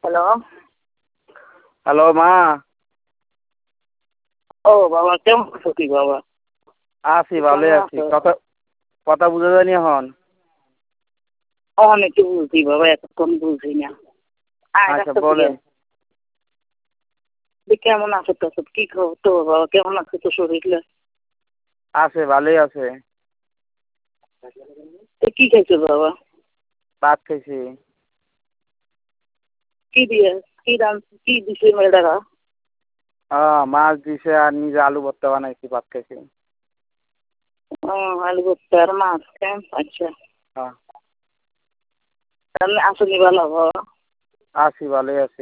Hello. Hello মা। ও বাবা, কেমন আছো তুই বাবা? আছি, ভালোই কেমন আছি। আছো? কথা কথা বুঝা যায়নি এখন। অনেকে বুঝি বাবা, এতক্ষণ বুঝি না। আচ্ছা রাস্তা দিয়ে বলেন। কেমন আছো তো? কি খবর তো বাবা? কেমন আছে তো শরীরটা? আছে, ভালোই আছে। কি খাইছো বাবা? ভাত খাইছি। কি দিয়ে কি রান কি দিছে মেয়েটারা? মাছ দিছে আর নিজে আলু ভর্তা বানাইছি, ভাত খাইছি। আলু ভর্তা আর মাছ। আচ্ছা, হ্যাঁ, তাহলে আসনি ভালো বাবা? আছি, ভালোই আছি।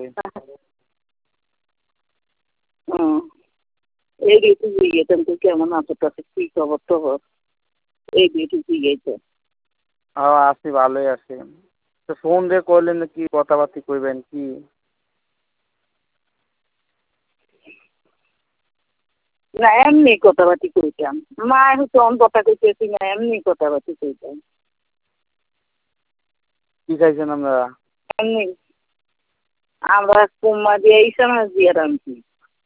হুম, এই ঋতু গিয়েছেন তুই কেমন আছো? তাতে কি খবর টবর? এই ঋতু গিয়েছে। আছি, ভালোই আছি। তো ফোন দিয়ে করলেন কি কথাবার্তি কইবেন কি? না, এমনি কথাবার্তি কইতাম। মা হচ্ছে অন কথা কইতেছি না, এমনি কথাবার্তি কইতাম। কি খাইছেন আপনারা? এমনি আমরা কুম্মা দিয়ে ইসা মাছ দিয়ে রাঁধছি।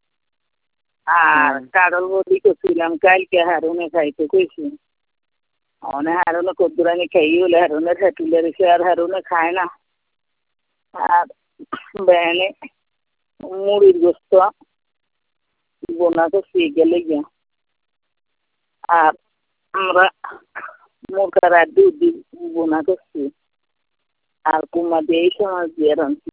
আর কারল বদি করছিলাম কালকে হারুনে খাইতে কইছি। অনে হারুনে কদ্দুরানি খাই হলে হারুনে ঠেটুলে রেখে আর হারুনে খায় না। আর বেনে মুড়ির গোস্ত বোনা করছি গেলে গিয়া। আর আমরা মুরগার আর দুধ বোনা করছি। আর কুম্মা দিয়ে ইসা মাছ দিয়ে রাঁধছি।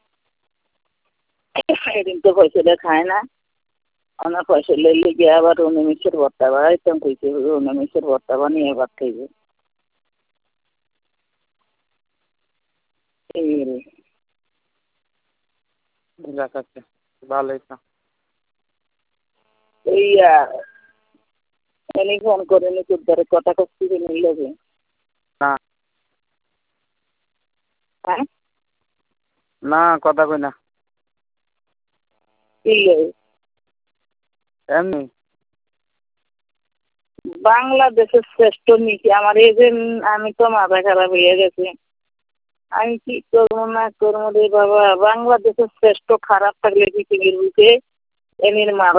এদিন তো পয়সাটা খায় না। অনেক পয়সা লইলে গিয়ে আবার রুনিমিষের ভর্তা বাড়াইতাম কইছে রুনিমিষের ভর্তা বানিয়ে ভাত খাইবে। এই রে। দেখাচ্ছে ভালোই তো। এই এনে ফোন করে নি তোর দ্বারা কথা করছি যে নিল যে। না হ্যাঁ, না, কথা কই না। এমনি। বাংলাদেশের শ্রেষ্ঠ নীতি আমার এই যে আমি তো মাথা খারাপ হয়ে গেছে। আমি কি করবো না করবো রে বাবা, বাংলাদেশের শ্রেষ্ঠ খারাপ থাকলে পৃথিবীর বুকে এমনি মা